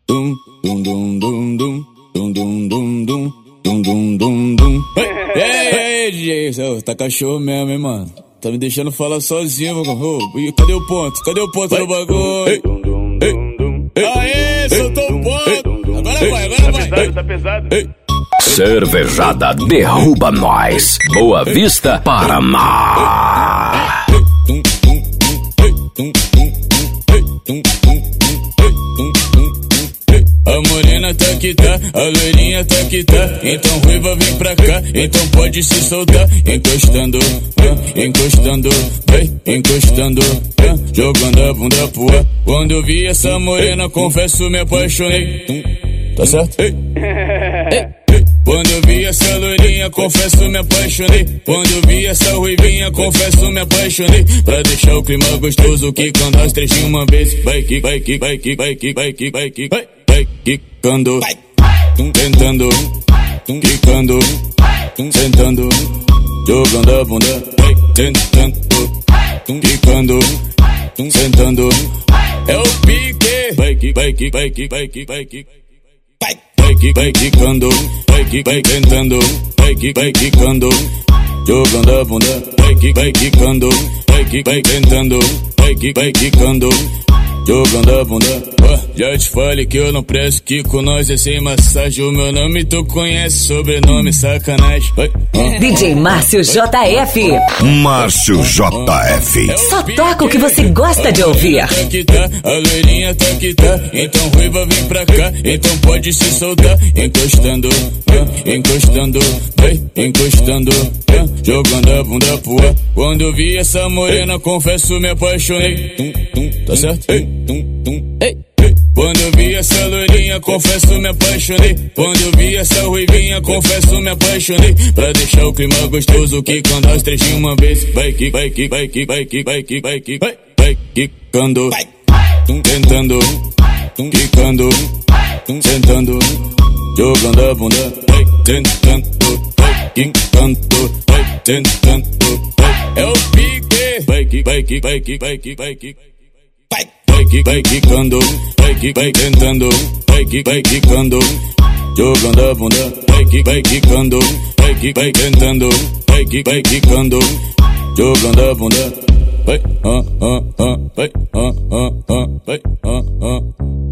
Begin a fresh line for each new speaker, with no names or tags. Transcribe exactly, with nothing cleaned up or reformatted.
dum dum dum dum dum dum dum dum dum dum dum dum dum. Ei, ei, D J, tá cachorro mesmo, hein, mano? Tá me deixando falar sozinho, mano. Oh, cadê o ponto? Cadê o ponto do bagulho? Ei, ei, aê, soltou o ponto. Agora vai, agora vai. Tá pesado, tá pesado. Ei.
Cervejada derruba nós. Boa Vista, Paraná.
A morena tá que tá, a loirinha tá que tá. Então ruiva vem pra cá, então pode se soltar. Encostando, encostando, encostando, jogando a bunda pro ar. Quando eu vi essa morena, confesso me apaixonei. Tá certo? Ei. Ei. Quando eu vi essa loirinha, confesso me apaixonei. Quando eu vi essa ruivinha, confesso me apaixonei. Pra deixar o clima gostoso, que quando as três de uma vez. Vai que, vai que, vai que, vai que, vai que, vai que, vai, vai quicando, tentando, quicando, sentando, jogando a bunda, vai tentando, quicando, sentando. É o pique, vai que, vai que, vai que, vai que, vai que. Vai que, vai quicando, vai que, vai tentando, vai que, vai quicando, jogando a bunda, vai que, vai quicando, vai que, vai tentando, vai que, vai quicando, jogando a bunda. Oh, já te falei que eu não presto, que com nós é sem massagem. O meu nome tu conhece, sobrenome sacanagem. Oh, oh,
D J Márcio J F.
Márcio J F.
Só toca o que você gosta de ouvir.
Tá que tá, a loirinha tá que tá. Então ruiva vem pra cá, então pode se soltar. Encostando, encostando, encostando, jogando a bunda pro ar. Quando eu vi essa morena, confesso me apaixonei. Tá certo? Ei, ei. Quando eu vi essa loirinha, confesso me apaixonei. Quando eu vi essa ruivinha, confesso me apaixonei. Pra deixar o clima gostoso, que quando as três de uma vez. Vai que, vai que, vai que, vai que, vai que, vai que, vai, vai quicando, tentando, quicando, sentando, jogando a bunda, vai tentando, vai quicando, vai tentando, vai. É o pique, vai que, vai que, vai que, vai que, vai que. Vai que, vai quicando, vai que, vai tentando, vai que, vai quicando, jogando a bunda, vai que, vai quicando, vai que, vai tentando, vai que, vai quicando, jogando a bunda, vai, ah, ah, ah, vai, ah, ah, ah, vai, ah, ah.